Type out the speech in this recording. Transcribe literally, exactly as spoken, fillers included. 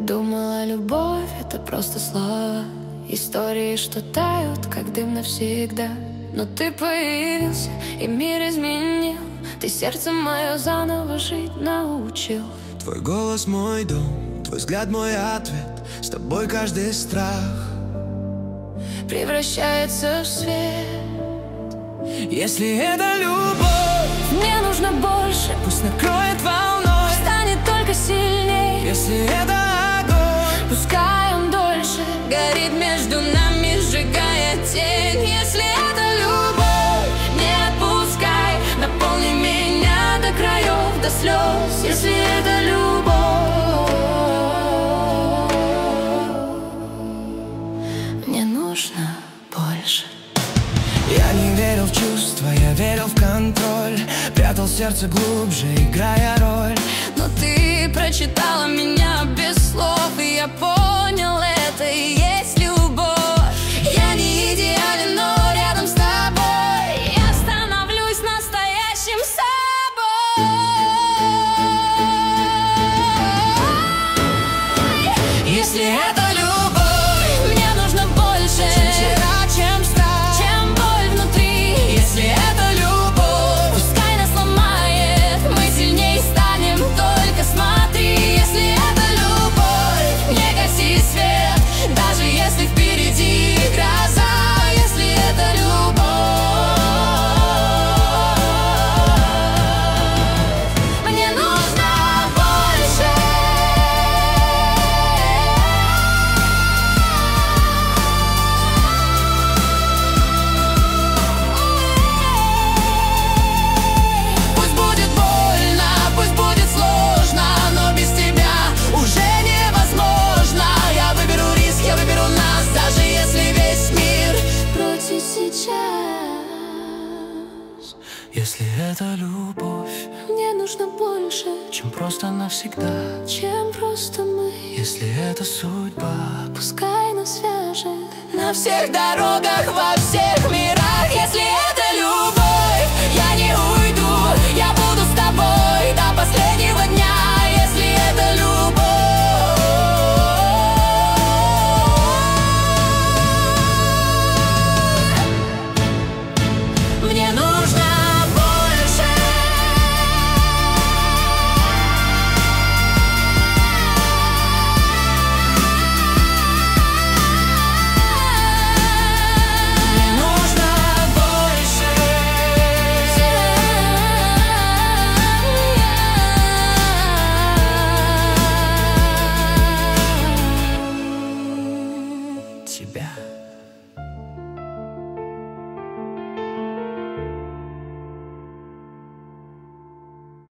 Думала, любовь — это просто слова, истории, что тают, как дым навсегда. Но ты появился, и мир изменил. Ты сердце мое заново жить научил. Твой голос мой дом, твой взгляд мой ответ. С тобой каждый страх превращается в свет. Если это любовь, мне нужно больше. пусть накроет волной, станет только сильней. Если это огонь, пускай он дольше горит между нами, сжигая тень. Если это любовь, не отпускай, наполни меня до краев, до слез. Если это любовь, мне нужно больше. я не верил в чувства, я верил в контроль. Прятал сердце глубже, играя роль. Но ты прочитала меня без слов, и я понял, это и есть любовь. Я не идеален, но рядом с тобой я становлюсь настоящим собой. Если это любовь, мне нужно больше, чем вчера, чем страх, чем боль внутри. Если это любовь, пускай нас ломает, мы сильней станем, только смотри. Если это любовь, не гаси свет, даже если впереди гроза. Если это любовь, мне нужно больше. Пусть будет больно, пусть будет сложно, но без тебя уже невозможно. Я выберу риск, я выберу нас, даже если весь мир против сейчас. Если это любовь, Мне нужно больше, чем просто навсегда. чем просто мы. Если это судьба, Пускай нас свяжет на всех дорогах, во всех мирах. если это